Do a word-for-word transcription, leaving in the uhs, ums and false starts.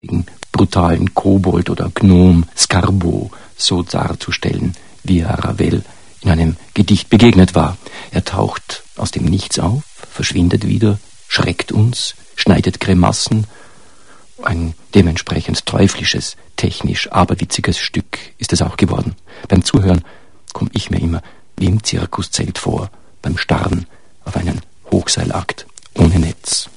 brutalen Kobold oder Gnom Scarbo so darzustellen, wie er Ravel in einem Gedicht begegnet war. Er taucht aus dem Nichts auf, verschwindet wieder, schreckt uns, schneidet Grimassen. Ein dementsprechend teuflisches, technisch aberwitziges Stück ist es auch geworden. Beim Zuhören komme ich mir immer wie im Zirkuszelt vor, beim Starren auf einen Hochseilakt ohne Netz.